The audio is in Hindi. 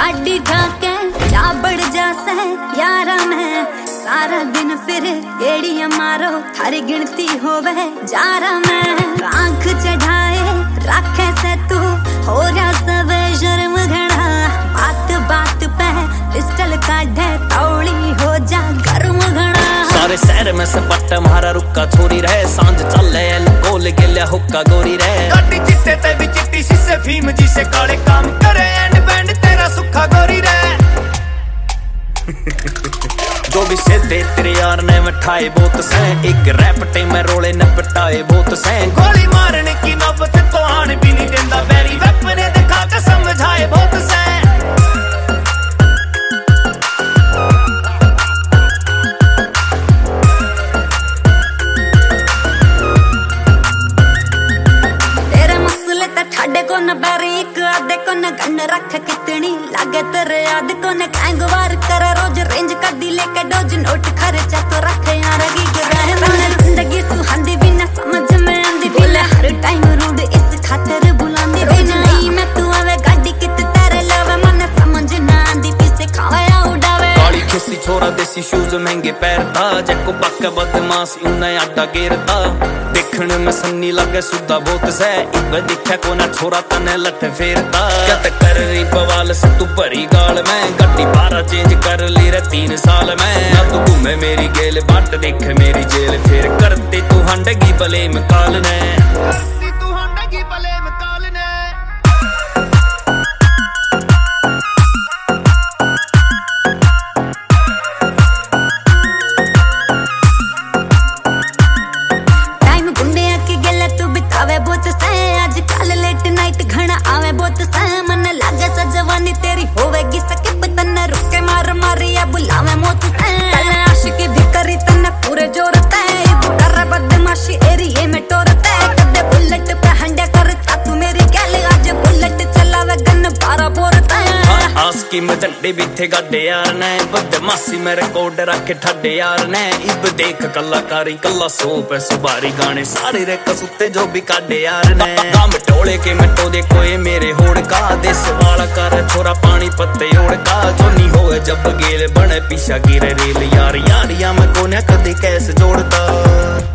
गाड़ी ठाके जा बढ़ जासे यारा में सारा दिन फिर गेड़ियां मारो थारी गिनती होवे जारा में आंख चढ़ाए रखे से तू हो जा सवे शर्म घड़ा बात बात पे पिस्टल काढ़े तौली हो जा गर्म घड़ा सारे शहर में से पट्ट मारा रुक्का छोरी रहे सांझ चले गोल गिल्या हुक्का गोरी रहे गाड़ी चिट्टे ते भी चिट्टी शीशे फीम जी से काले काम करे एंड बैंड तेरा सुखा गोरी रहे जो भी सीधे तेरे यार ने मिठाए बहुत से एक रैपटे में रोले न पिटाए बहुत से गोली मारने की नौबत तो आने भी नहीं देता बैरी वेपन दिखा के समझाए बहुत से ठाडे को न बारीक आधे को न गन रख कितनी लागे तेरे आधे को न कैंगवार करे रोज रेंज का दी लेके डोज नोट खर्चा तो रखे यार की रहे जिंदगी सुहांदी भी न समझ में आंदी भी ले हर टाइम रूड इस खातिर बुलांदी रोज नहीं मैं तू आवे गाड़ी कित तेरे लावे मन समझ ना आंदी पीछे खावे या उड़ावे काली खिसी छोरा देसी शूज महंगे पैरता जको पक्का बदमाश उन्हें आटा गेरता देखने में सन्नी लगे सुधा बहुत से इब दिखा को ना छोरा तने लठ फेरता क्या कर रही बवाल से तू भरी गाल में गड्डी 12 चेंज कर ली रे 3 साल में ना तू घूमे मेरी गेल बाट देख मेरी जेल फिर करती तू हंडगी बले में काल ने बहुत से आजकल लेट नाइट घना आवे बहुत से मन लागे सजवानी तेरी होवेगी सकिप तन्ने रुके मार मारिया बुलावे मौत से कल आशिकी भी करी तन्ने पूरे जोर ते कर बदमाशी एरिये में टोरते कदे बुलेट पे हंडे करता तू मेरी गैल आज बुलेट चलावे गन 12 बोरते आस्की में झंडे बिथे गाडे यार ने बदमाशी में रिकॉर्ड रखे ठाडे यार ने इब देख कलाकारी कला 100 पे सुबारी गाने सारे रे कसुते जो भी काडे यार ने गाम टोले के मटो दे कोई मेरे होड़ का देश वाला कर छोरा पानी पत्ते ओड़ का जो नहीं होए जब गेल बने पीछा गिरे रेल यार यारिया में कोने कदे कैसे जोड़ता।